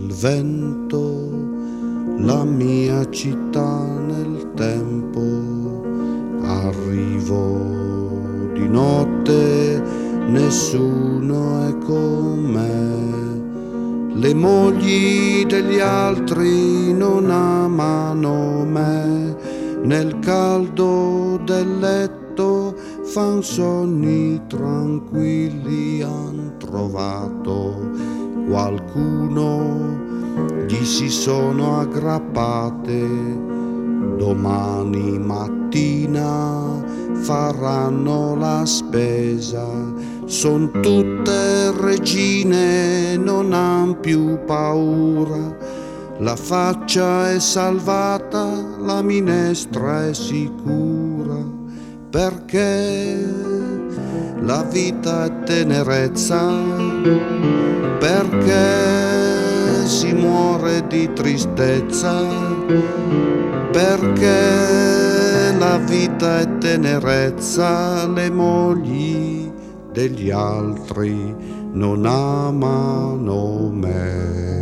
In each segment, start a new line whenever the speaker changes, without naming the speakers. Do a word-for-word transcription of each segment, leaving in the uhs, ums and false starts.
nel vento, la mia città nel tempo. Arrivo di notte, nessuno è con me. Le mogli degli altri non amano me. Nel caldo del letto fan sogni tranquilli. Han trovato qualcuno, gli si sono aggrappate. Domani mattina faranno la spesa. Son tutte regine, non han più paura. La faccia è salvata, la minestra è sicura, perché la vita è tenerezza, perché si muore di tristezza, perché la vita è tenerezza. Le mogli degli altri non amano me.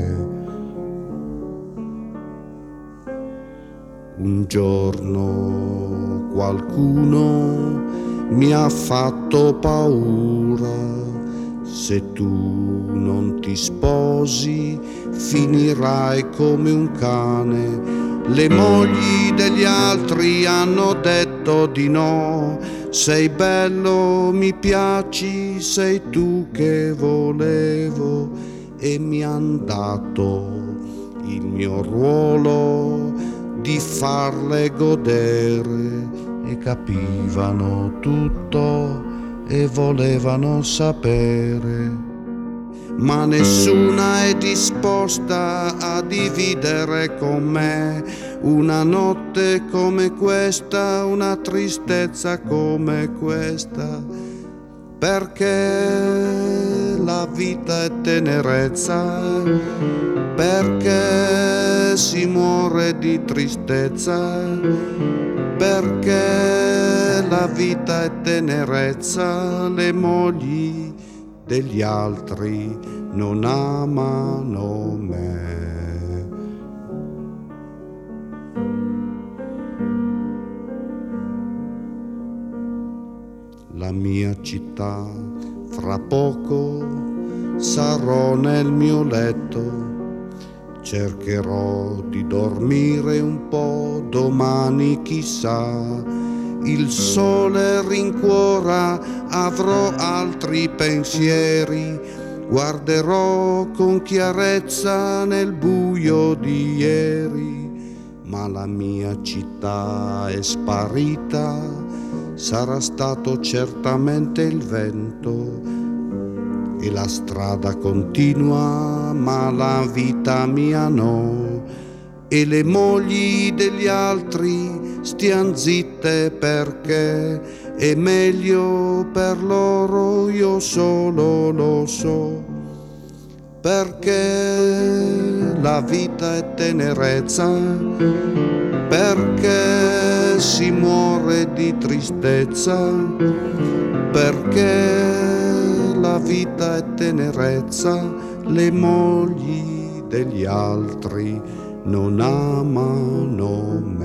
Un giorno qualcuno mi ha fatto paura. Se tu non ti sposi finirai come un cane. Le mogli degli altri hanno detto di no. Sei bello, mi piaci, sei tu che volevo. E mi han dato il mio ruolo di farle godere, e capivano tutto e volevano sapere, ma nessuna è disposta a dividere con me una notte come questa, una tristezza come questa, perché la vita è tenerezza, perché si muore di tristezza, perché la vita è tenerezza. Le mogli degli altri non amano me. La mia città, fra poco sarò nel mio letto. Cercherò di dormire un po', domani chissà. Il sole rincuora, avrò altri pensieri. Guarderò con chiarezza nel buio di ieri. Ma la mia città è sparita, sarà stato certamente il vento. E la strada continua, ma la vita mia no. E le mogli degli altri stian zitte, perché è meglio per loro, io solo lo so. Perché la vita è tenerezza, perché si muore di tristezza, perché la vita è tenerezza. Le mogli degli altri non amano me.